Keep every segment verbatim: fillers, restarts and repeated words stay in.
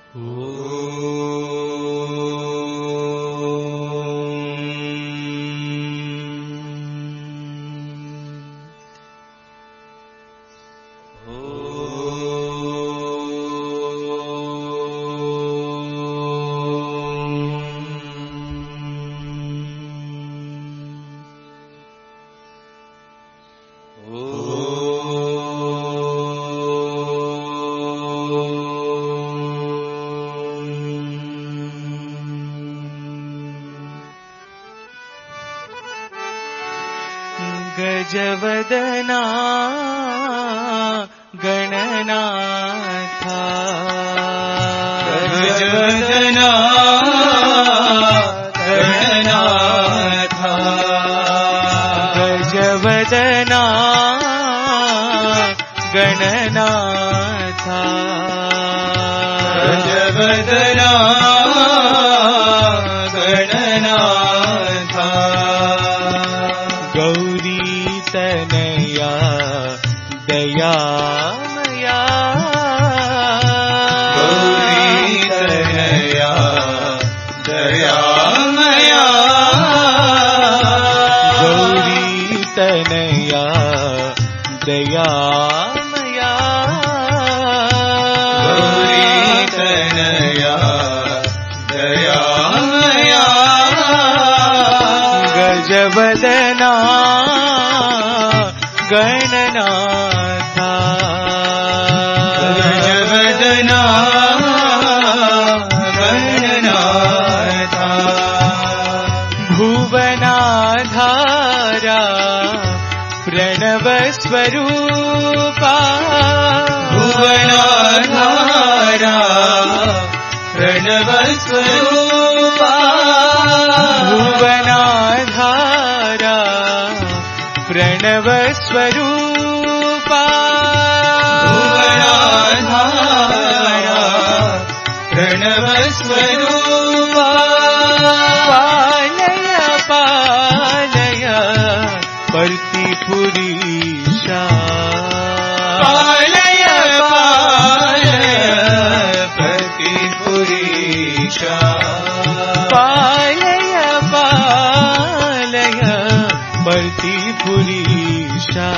गजवदना गणनाथा गजवदना गणनाथा गजवदना गणनाथा गजवदना गणनाथा गौरी तनया दयामया गौरी तनया दयामया गौरी तनया दयामया गौरी तनया दयामया गजवदना गणनाथा गजवदना गणनाथा भुवनाधारा प्रणवस्वरूपा भुवनाधारा प्रणवस्वरूपा भुवनाधारा प्रणवस्वरूपा भुवनाधारा प्रणवस्वरूपा पालय पालय पर्तिपुरीशा पालय पालय पर्तिपुरीशा पालय पालय पर्तिपुरीशा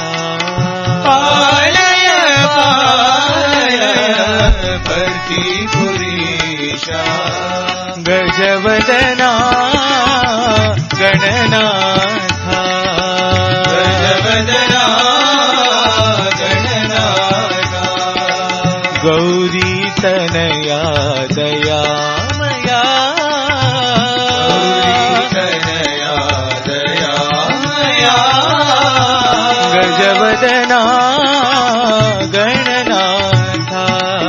पालय पालय पर्तिपुरीशा गजवदना गणनाथा गजवदना गणनाथा गौरी तनया दयामया गजवदना गणनाथा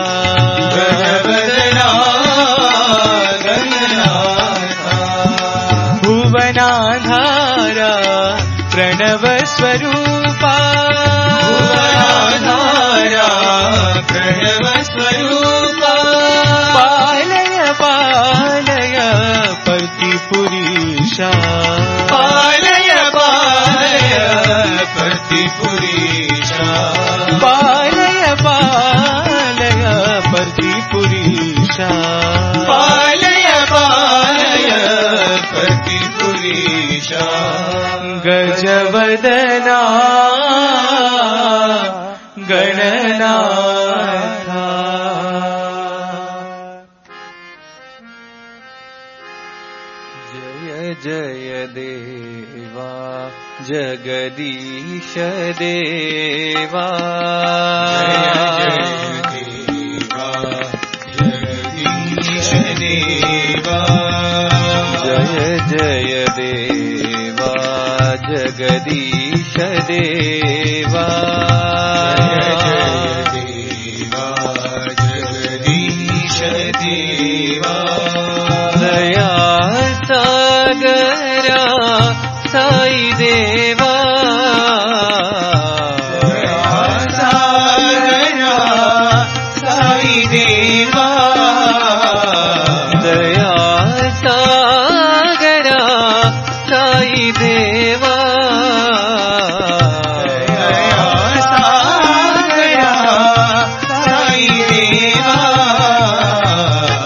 गजवदना गणनाथा भुवनाधारा प्रणवस्वरूपा भुवनाधारा प्रणवस्वरूपा पालय पालय पर्तिपुरीशा पालय पालय पर्तिपुरीशा पालय पालय पर्तिपुरीशा पालय पालय पर्तिपुरीशा गजवदना गणनाथा जय जय देवा जगदीश देवा जय देवा जगदीश देवा जय जय देवा जगदीश देवा जय देवा जगदीश देवा दया सागरा साई देवा सागरा साई देवा दया सागरा साई देवा दया सागरा साई देवा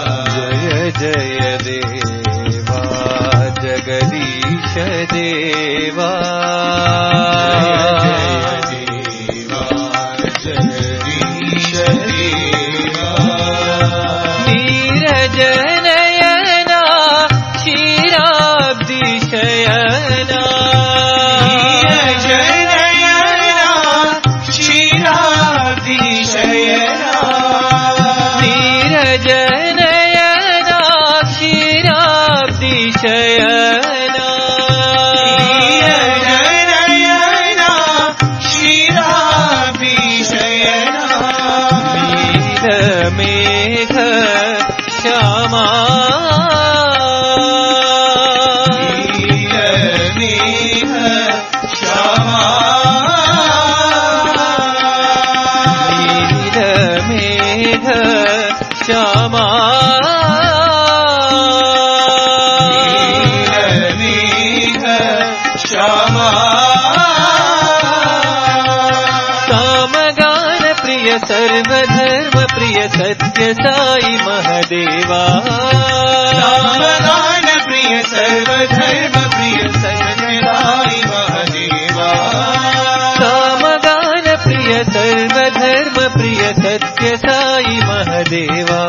नीरज नयना क्षीराब्धि शयना नीरज नयना क्षीराब्धि शयना नीरज नयना क्षीराब्धि शयना मेघ श्यामा नील मेघ श्यामा नील मेघ श्यामा नील मेघ श्यामा सामगान प्रिय सर्वधर्म प्रिय सत्य साई महादेवा सामगान प्रिय सर्वधर्म प्रिय सत्य साई महादेवा सामगान प्रिय सर्वधर्म प्रिय सत्य साई महादेवा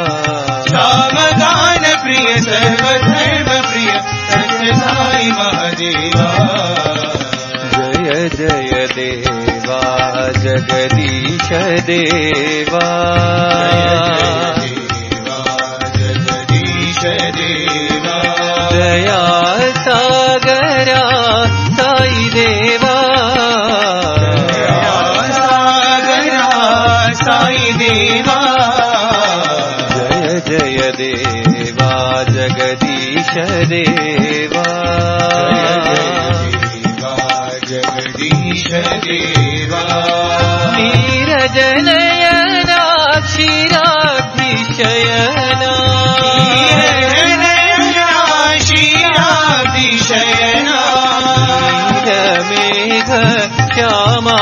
सामगान प्रिय सर्वधर्म प्रिय सत्य साई महादेवा जय जय देवा जगदीश देवा जगदीश देवा दया सागरा साई देवा दया सागरा साई देवा जय जय देवा जगदीश देवा जगदीश देवा नीरज नयना क्षीराब्धि शयना नीरज नयना क्षीराब्धि शयना नील मेघ श्यामा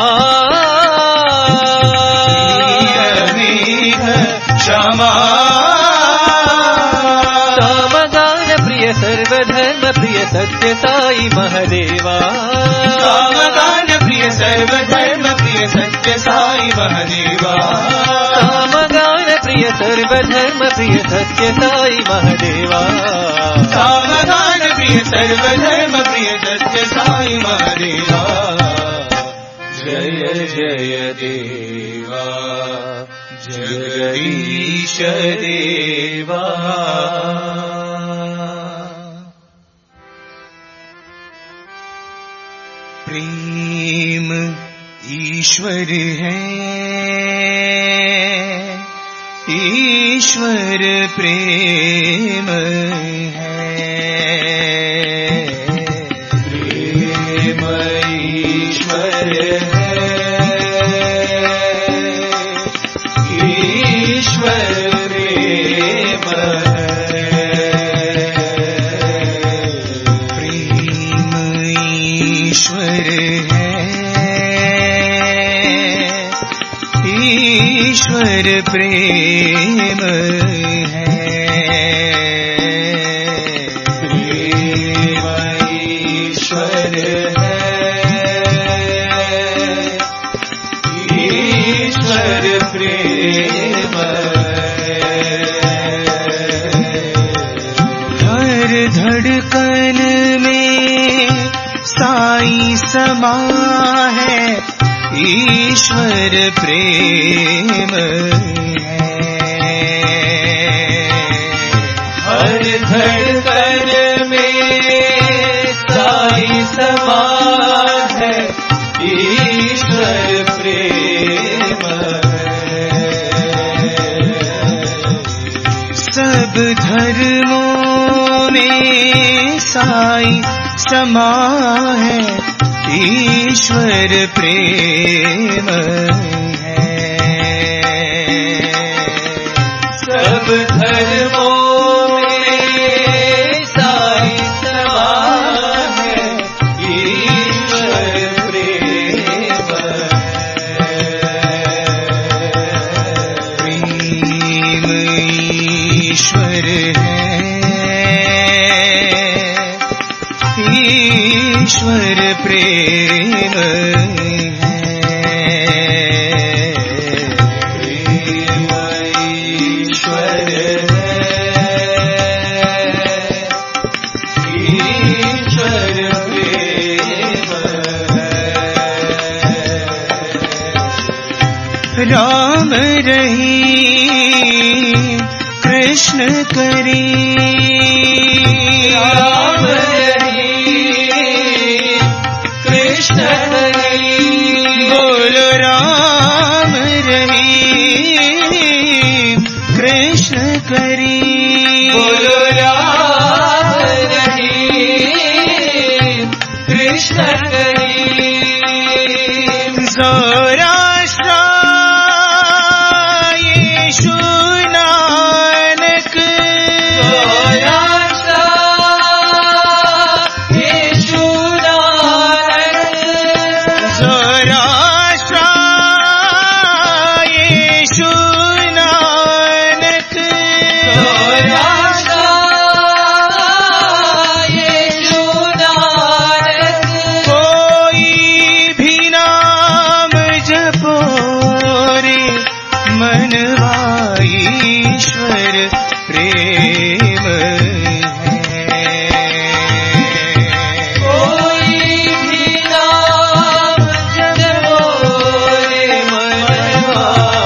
नील मेघ श्यामा सामगान प्रिय सर्वधर्म प्रिय सत्य साई महादेवा सामगान प्रिय सर्वधर्म प्रिय सत्य साई महादेवा सामगान प्रिय सर्वधर्म प्रिय सत्य साई महादेवा सामगान प्रिय सर्वधर्म प्रिय सत्य साई महादेवा जय जय देवा जगदीश देवा प्रेम ईश्वर है ईश्वर प्रेम है प्रेम ईश्वर है ईश्वर प्रेम है प्रेम ईश्वर है ईश्वर प्रेम है प्रेम ईश्वर है ईश्वर प्रेम हर धड़कन में साई समा है ईश्वर प्रेम है हर धड़कन में साई समा है ईश्वर प्रेम है सब धर्मों में साई समा है ईश्वर प्रेम है सब धर्मों में साई समा है ईश्वर प्रेम प्रेम ईश्वर है ईश्वर प्रेम है प्रेम ईश्वर है रहीम कृष्ण करीम। राम रहीम कृष्ण करीम। बोलो राम रहीम कृष्ण करीम। बोलो राम रहीम कृष्ण करीम। सौराष्ट्र यीशु नानक। सौराष्ट्र यीशु नानक। सौराष्ट्र यीशु नानक। सौराष्ट्र यीशु नानक। कोई भी नाम जपो रे मनवा ईश्वर प्रेम है। कोई भी नाम जपो रे मनवा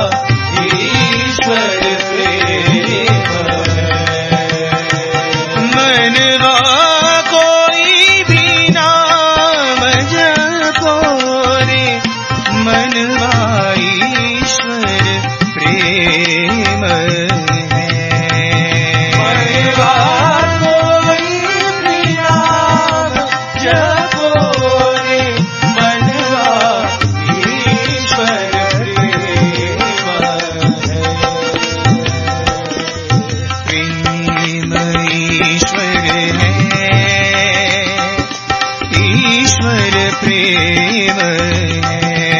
ईश्वर प्रेम है। मनवा कोई भी नाम जपो रे मनवा ईश्वर प्रेम है। मनवा कोई भी नाम जपो रे मनवा ईश्वर प्रेम है। प्रेम ईश्वर है, ईश्वर प्रेम है।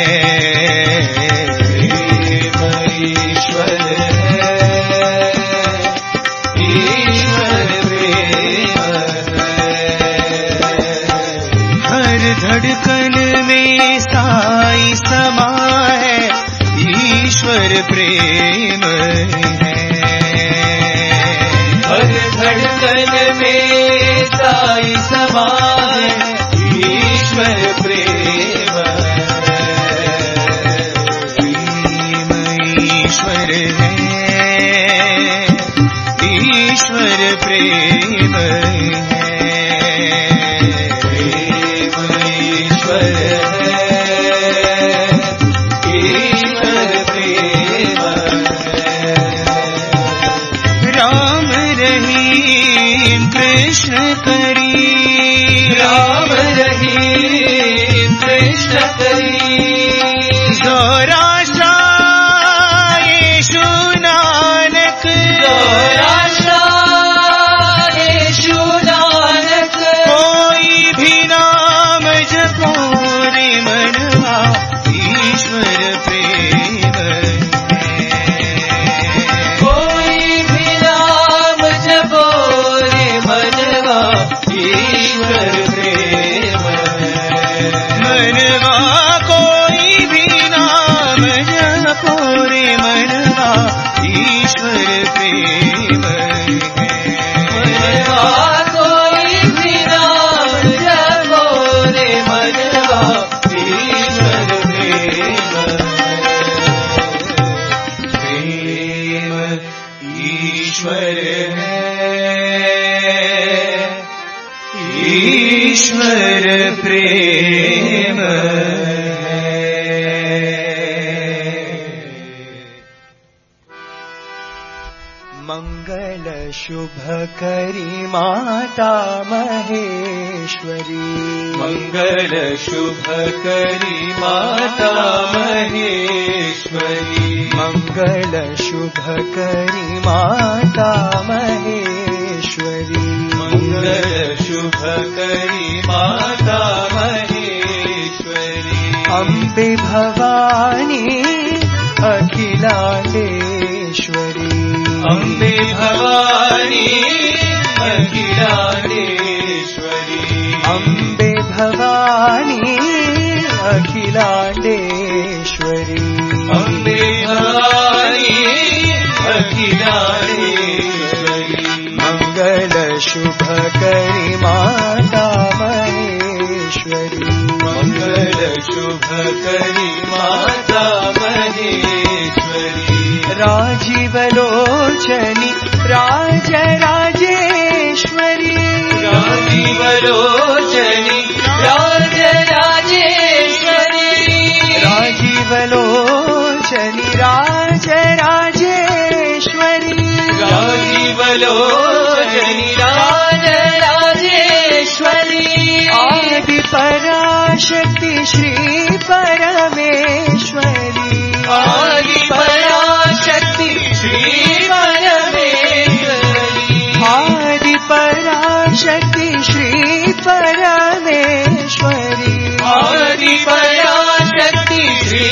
प्रेम ईश्वर है, ईश्वर प्रेम है। हर धड़कन में साई समा है, ईश्वर प्रेम है। हर धड़कन में साई समा है, ईश्वर प्रेम है। प्रेम ईश्वर है, ईश्वर प्रेम है। प्रेम ईश्वर है, ईश्वर प्रेम है। राम रहीम कृष्ण करीम। राम रहीम कृष्ण करीम। सौराष्ट्र यीशु नानक। सौराष्ट्र यीशु नानक। कोई भी नाम जपो रे मनवा ईश्वर प्रेम है। कोई भी नाम जपो रे मनवा ईश्वर प्रेम है। मनवा कोई भी नाम जपो रे मनवा ईश्वर प्रेम है। मनवा कोई भी नाम जपो रे मनवा ईश्वर प्रेम है। प्रेम ईश्वर है, ईश्वर प्रेम है। मंगल शुभ करी माता महेश्वरी। मंगल शुभ करी माता महेश्वरी। मंगल शुभ करी माता महेश्वरी। मंगल शुभ करी माता महेश्वरी। अम्बे भवानी अखिलांडेश्वरी। अम्बे भवानी अखिलांडेश्वरी। अम्बे भवानी अखिलांडेश्वरी। अम्बे भवानी अखिलांडेश्वरी। मंगल शुभ करी माता महेश्वरी। मंगल शुभ करी माता महेश्वरी। राजीवलोचनि राजराजेश्वरी राजीवलोचनि राजराजेश्वरी राजीवलोचनि राजराजेश्वरी राजीवलोचनि राजराजेश्वरी आदि पराशक्ति श्री परमेश्वरी आदि पराशक्ति श्री परमेश्वरी आदि पराशक्ति श्री परमेश्वरी आदि पराशक्ति श्री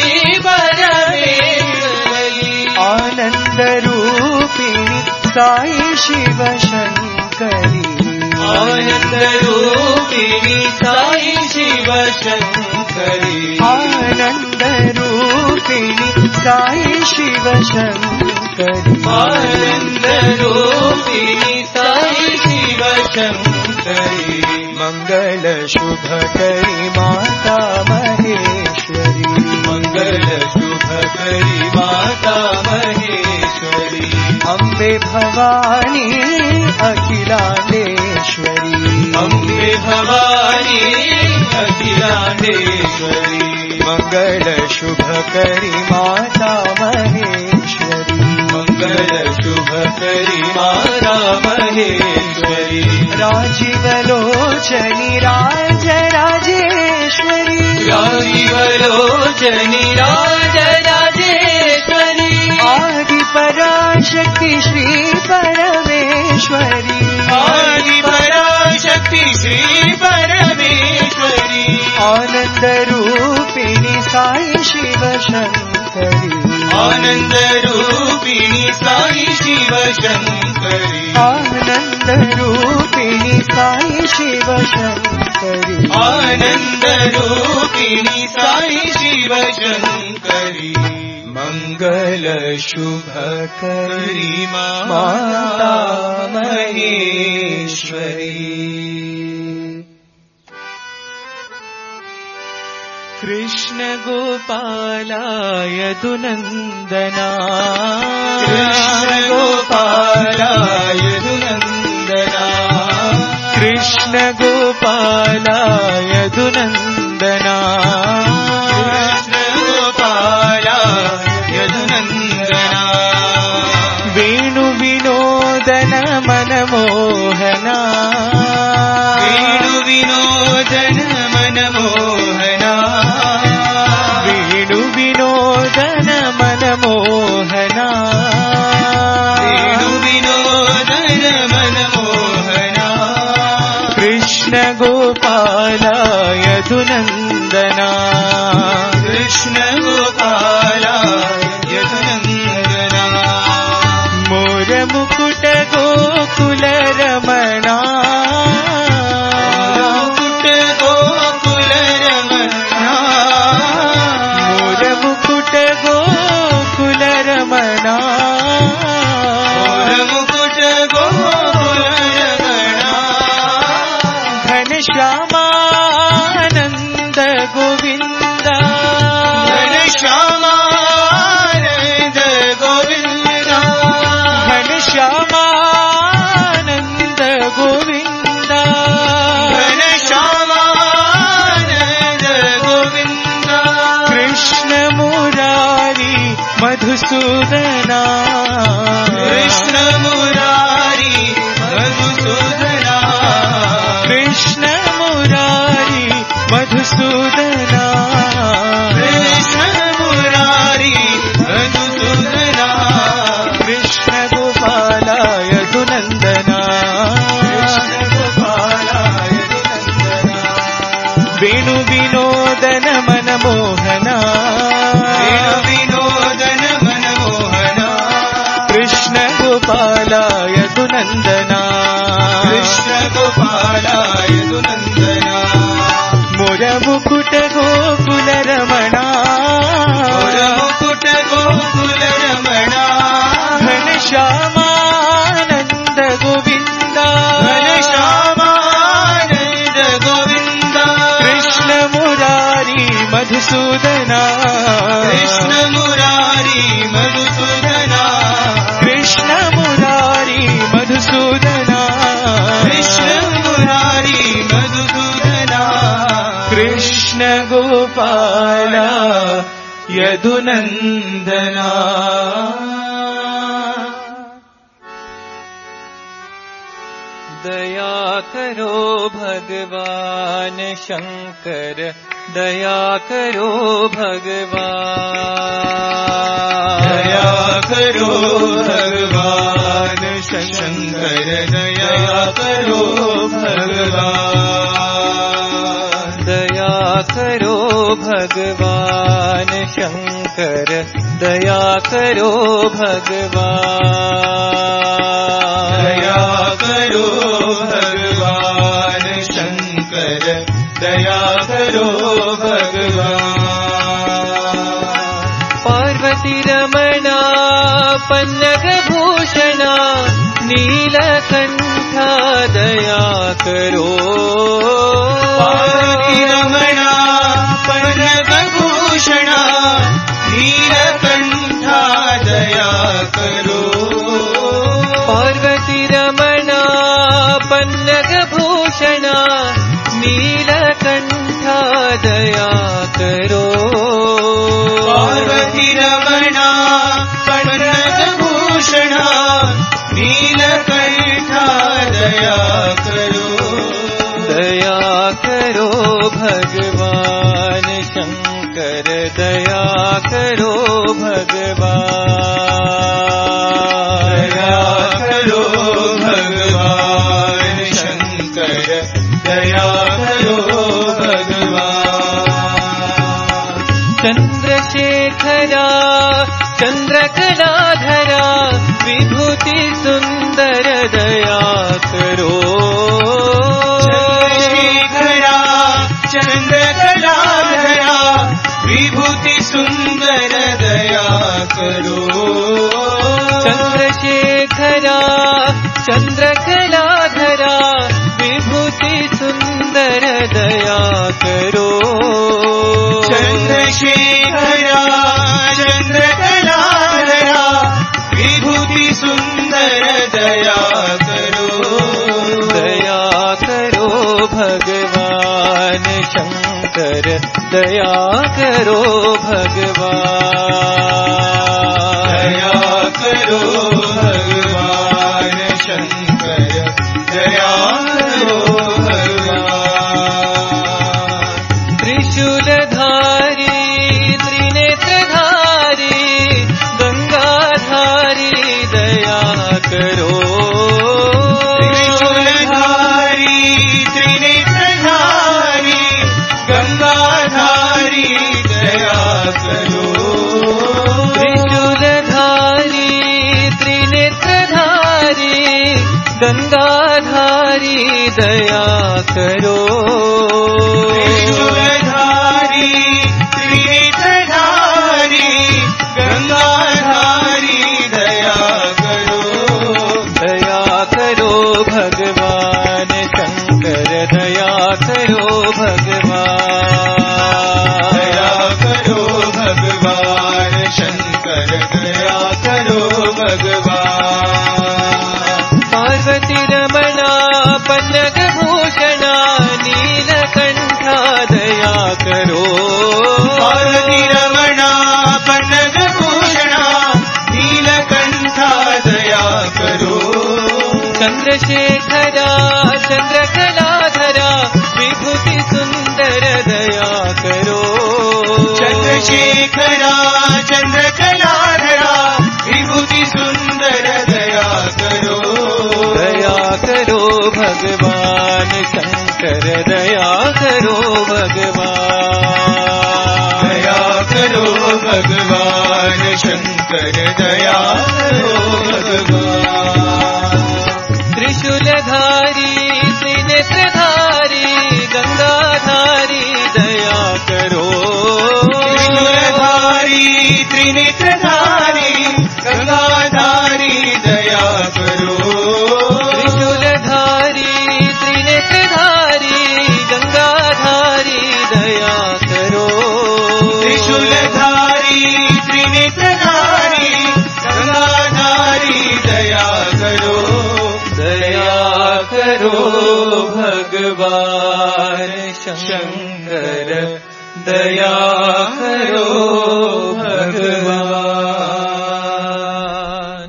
परमेश्वरी आनंद रूपिणी साई शिव शंकरी आनंद रूपिणी साई शिव शंकरी आनंद रूपिणी साई शिव शंकरी आनंद रूपिणी साई शिव शंकरी मंगल शुभ करी माता महेश्वरी मंगल शुभ करी माता महेश्वरी अम्बे भवानी अखिलांडेश्वरी अम्बे भवानी अखिलांडेश्वरी मंगल शुभ करी माता महेश्वरी मंगल शुभ करी माता महेश्वरी राजीवलोचनि राजराजेश्वरी राजीवलोचनि राजराजेश्वरी आदि पराशक्ति श्री परमेश्वरी आदि पराशक्ति श्री परमेश्वरी आनंद रूपिणी साई शिव शंकरी आनंद रूपिणी साई शिव शंकरी आनंद रूपिणी साई शिव शंकरी आनंद रूपिणी साई शिव शंकरी मंगल शुभ करी माता महेश्वरी कृष्ण गोपालाय दुनंदना कृष्ण गोपालाय दुनंदना कृष्ण गोपालाय दुनंदना कृष्ण गोपालाय दुनंदना वेणु विनोदन मनमोहना वेणु विनोदन मनमोहना वेणु विनोदन मनमोहना वेणु विनोदन मनमोहना कृष्ण गोपालाय दुनंदना कृष्ण गोपालाय दुनंदना मोर मुकुट गोकुल रमणा मुकुट गोकुल रमणा मोर मुकुट गोकुल रमणा मोर मुकुट गोकुल रमणा घनश्यामानंद गोविंद घनश्यामानंद गोविंद घनश्यामानंद गोविंद घनश्यामानंद गोविंद कृष्ण मुरारी मधुसूदना कृष्ण मुरारी मधुसूदना कृष्ण मुरारी मधुसूदना कृष्ण मुरारी मधुसूदना कृष्ण गोपालाय दुनंदना कृष्ण गोपालाय दुनंदना वेणु विनोदन मनमोहना वेणु विनोदन मनमोहना कृष्ण गोपालाय दुनंदना कृष्ण गोपालाय दुनंदना मोर मुकुट गोकुल रमणा मोर मुकुट गोकुल रमणा घनश्यामानंद गोविंद घनश्यामानंद गोविंद कृष्ण मुरारी मधुसूदना कृष्ण मुरारी मधुसूदना यदुनंदना। दया करो भगवान शंकर, दया करो भगवान, दया करो भगवान शंकर, दया करो भगवान, दया करो भगवान शंकर, दया करो भगवान, दया करो भगवान शंकर, दया करो भगवान। पार्वती रमणा पन्नग भूषणा नीलकंठा दया करो, पार्वती रमणा पन्नग भूषणा नीलकंठा दया करो, पार्वती रमणा पन्नग भूषणा नीलकंठा दया करो, पार्वती रमणा पन्नग भूषणा नीलकंठा दया करो, दया करो भगवान शंकर, दया करो भगवान, दया करो भगवान शंकर, दया करो भगवान। चंद्रशेखरा चंद्रकलाधरा विभूति सुंदर दया करो, चंद्रशेखरा चंद्रकलाधरा विभूति सुंदर दया करो, चंद्रशेखरा चंद्रकलाधरा विभूति सुंदर दया करो, चंद्रशेखरा चंद्रकलाधरा विभूति सुंदर दया करो, दया करो भगवान शंकर, दया करो भगवान, दया करो भगवान शंकर, दया करो भगवान। त्रिशूलधारी त्रिनेत्रधारी गंगाधारी दया करो, त्रिशूलधारी त्रिनेत्रधारी गंगाधारी दया करो, त्रिशूलधारी त्रिनेत्रधारी गंगाधारी दया करो, त्रिशूलधारी त्रिनेत्रधारी गंगाधारी दया करो, दया करो भगवान शंकर, दया करो भगवान, दया करो भगवान शंकर, दया करो भगवान। पार्वती रमणा पन्नग भूषणा नीलकंठा दया करो, पार्वती रमणा पन्नग भूषणा नीलकंठा दया करो, चंद्रशेखरा चंद्रकलाधरा विभूति सुंदर दया करो, चंद्रशेखरा चंद्रकलाधरा विभूति सुंदर दया करो, दया करो भगवान शंकर, दया करो भगवान, दया करो भगवान शंकर, दया करो भगवान। त्रिशूलधारी त्रिनेत्रधारी गंगाधारी दया करो, त्रिशूलधारी त्रिनेत्रधारी गंगाधारी दया करो, त्रिशूलधारी त्रिनेत्रधारी गंगाधारी दया करो, त्रिशूलधारी त्रिनेत्रधारी गंगाधारी दया करो, दया करो भगवान शंकर, दया करो भगवान।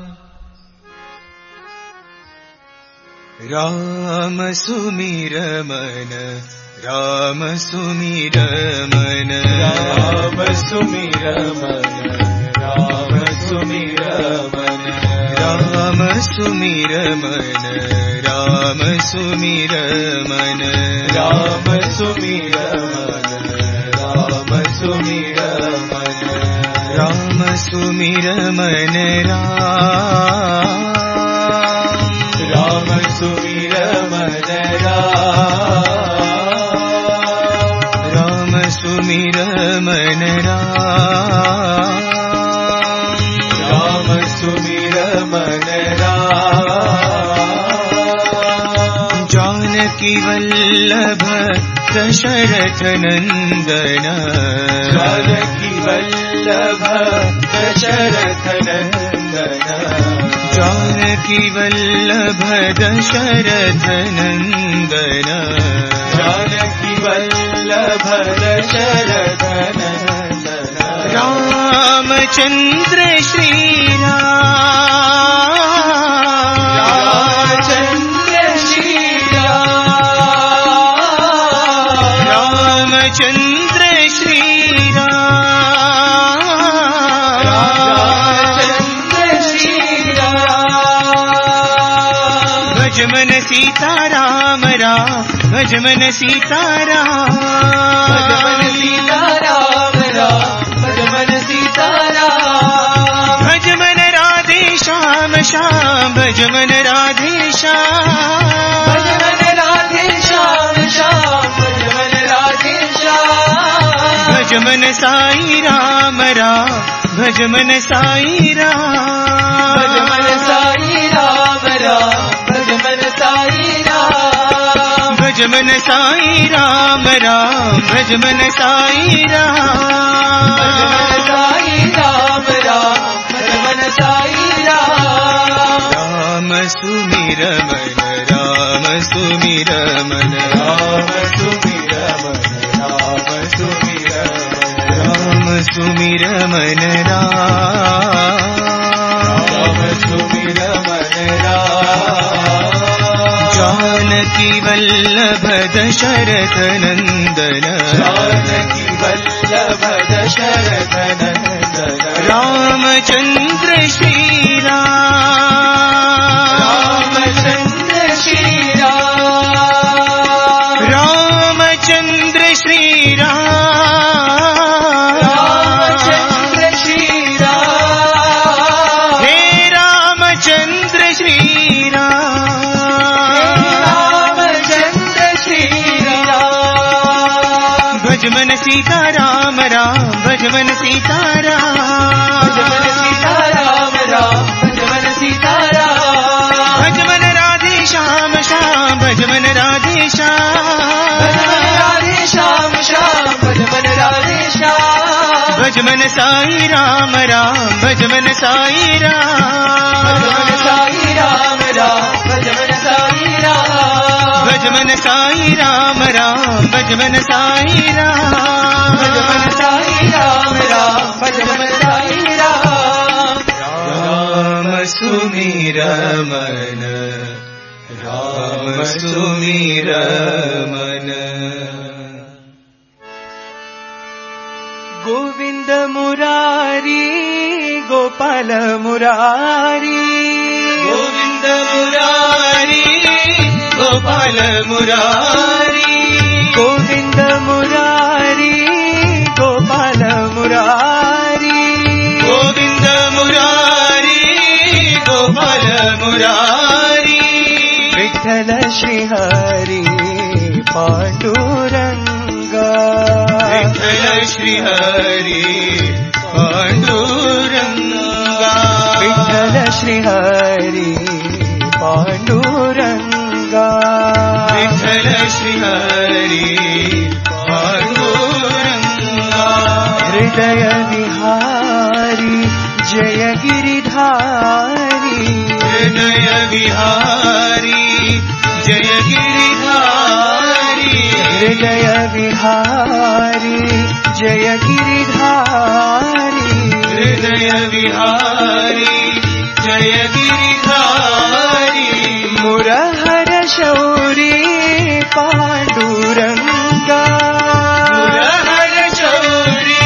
राम सुमिर मन राम सुमिर मन राम सुमिर मन राम सुमिर मन राम सुमिर मन राम सुमिर मन राम सुमिर मन राम सुमिर मन राम सुमिर मन राम राम सुमिर मन राम राम सुमिर मन राम राम सुमिर मन राम जानकी वल्लभ दशरथ नंदन जानकी वल्लभ दशरथ नंदन जानकी वल्लभ दशरथ नंदन जानकी वल्लभ दशरथ नंदन रामचंद्र श्री राम रामचंद्र श्री राम रामचंद्र श्री राम रामचंद्र श्री राम भजमन सीता राम राम भजमन सीता राम भजमन सीता राम राम भजमन सीता राम भजमन राधे श्याम श्याम भजमन राधे श्याम भजमन राधे श्याम श्याम भजमन राधे श्याम भजमन साई राम राम भजमन साई राम भजमन साई राम राम भजमन साई राम भजमन साई राम राम भजमन साई राम भजमन साई राम राम भजमन साई राम राम सुमिर मन राम सुमिर मन राम सुमिर मन राम सुमिर मन राम सुमिर मन राम राम सुमिर मन राम जानकी वल्लभ दशरथ नंदन जानकी वल्लभ दशरथ नंदन रामचंद्र श्री राम रामचंद्र श्री राम रामचंद्र श्री राम रामचंद्र श्री राम हे रामचंद्र श्री राम रामचंद्र श्री राम भजमन सीता राम राम भजमन सीता राम भजमन सीता राम राम भजमन सीता राम भजमन राधे श्याम श्याम भजमन राधे श्याम भजमन राधे श्याम श्याम भजमन राधे श्याम भजमन साई राम राम भजमन साई राम भजमन साई राम राम भजमन साई राम भजमन साई राम राम भजमन साई राम भजमन साई राम राम भजमन साई राम राम सुमिर मन राम सुमिर मन गोविंद मुरारी गोपाल मुरारी गोविंद मुरारी गोपाल मुरारी गोविंद मुरारी गोपाल मुरारी गोविंद मुरारी गोपाल मुरारी विठ्ठल श्रीहरी पांडुरंगा विठ्ठल श्रीहरी पांडुरंगा विठ्ठल श्रीहरी पांडुरंगा विठ्ठल श्रीहरी पांडुरंगा हृदय विहारी जय गिरिधारी हृदय विहारी जय गिरिधारी हृदय विहारी जय गिरिधारी हृदय विहारी जय गिरिधारी मुरहर शौरी पांडुरंगा मुरहर शौरी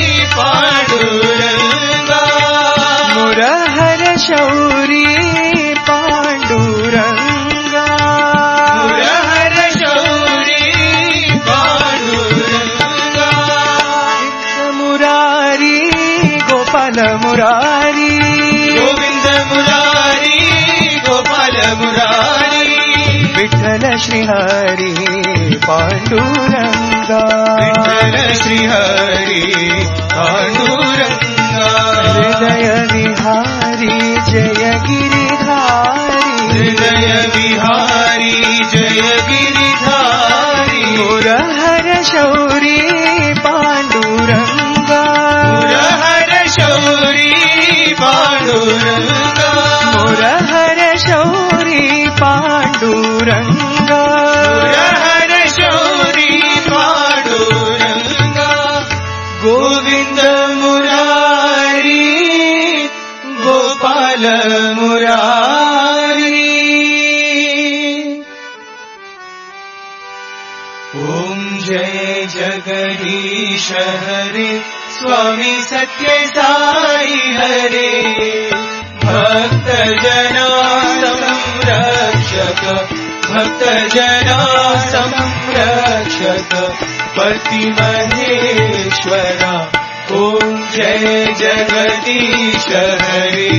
पांडुरंगा मुरहर शौरी पांडुरंगा मुरहर शौरी पांडुरंगा मुरारी गोपाल मुरारी गोविंद मुरारी गोपाल मुरारी विठ्ठल श्रीहरी पांडुरंगा विठ्ठल श्रीहरी पांडुरंगा हृदय विहारी जय गिरिधारी हृदय विहारी जय गिरिधारी मुरहर शौरी पांडुरंगा मुरहर शौरी पांडुरंगा मुरहर शौरी पांडुरंगा मुरहर शौरी पांडुरंगा गोविंद मुरारी गोपाल मुरारी ओम जय जगदीश हरे स्वामी सत्य साई हरे भक्त जना संरक्षक भक्त जना संरक्षक पति महेश्वरा ओम जय जगदीश हरे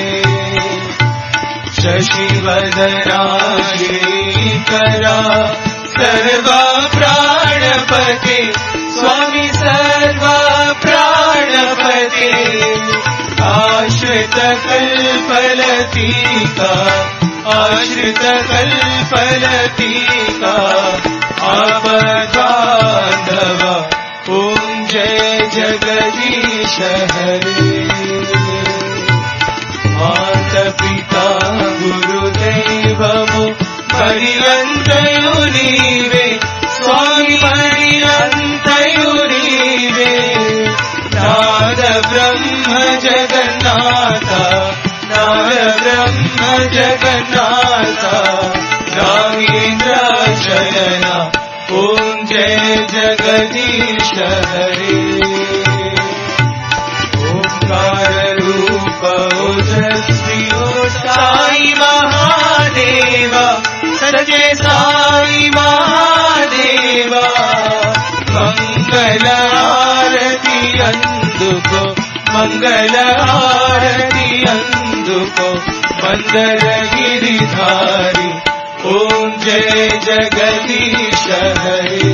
शशिवदना श्रीकरा सर्वा प्राणपते स्वामी सर्वा प्राणपते आश्रित कल्पलतिका आश्रित कल्पलतिका आपद्बान्धव ओम जय जगदीश हरे माता पिता गुरुदैवमो पर्यन्तयो नीवे स्वामी पर्यन्तयो नीवे नाद ब्रह्म जगन्नाथ नाद ब्रह्म जगन्नाथ रामेन्द्र शयना ओम जय जगदीश हरे ओंकार रूप ओजस्वी ओ साई महादेवा सच्चे साई महादेवा मंगल आरती अंदुको मंगल आरती अंदुको मंदर गिरिधारी ओम जय जगदीश हरे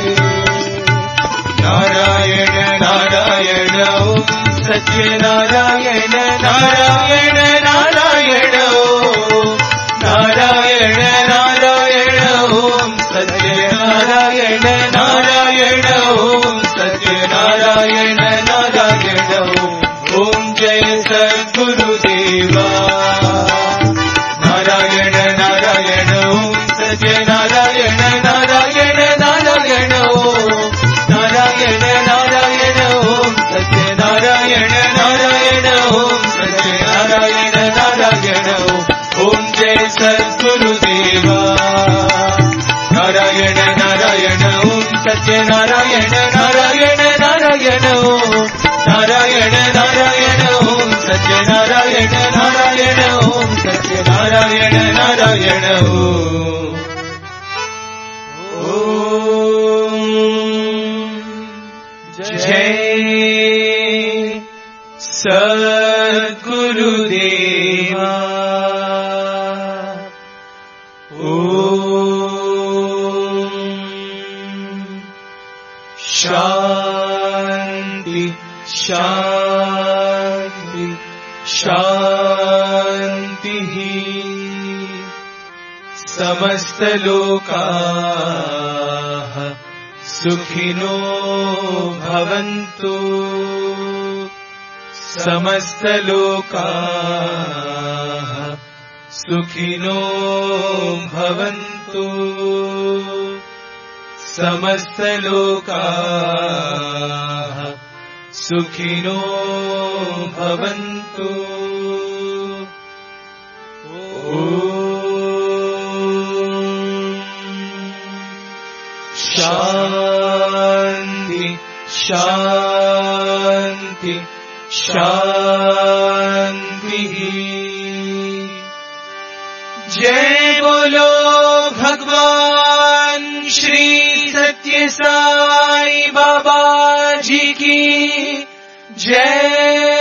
नारायण नारायण ओम सत्य नारायण नारायण नारायण ओम नारायण नारायण ओम सत्य नारायण नारायण ओम सत्य नारायण नारायण ओम जय सद्गुरुदेवा नारायण नारायण ओम सत्य नारायण नारायण नारायण ओम नारायण नारायण ओम सत्य नारायण नारायण ओम सत्य नारायण नारायण ओम जय सद्गुरुदेवा नारायण नारायण ओम सत्य नारायण नारायण नारायण ओम नारायण नारायण ओम सत्य नारायण नारायण ओम सत्य नारायण नारायण ओम जय सद्गुरुदेवा ओम शांति शांति शांति समस्त लोकाः सुखिनो भवन्तु समस्त लोकाः सुखिनो भवन्तु समस्तलोकाः सुखिनो भवन्तु। शान्ति शान्ति शान्तिः। जय बोलो भगवान श्री सत्य साई बाबा जी की जय।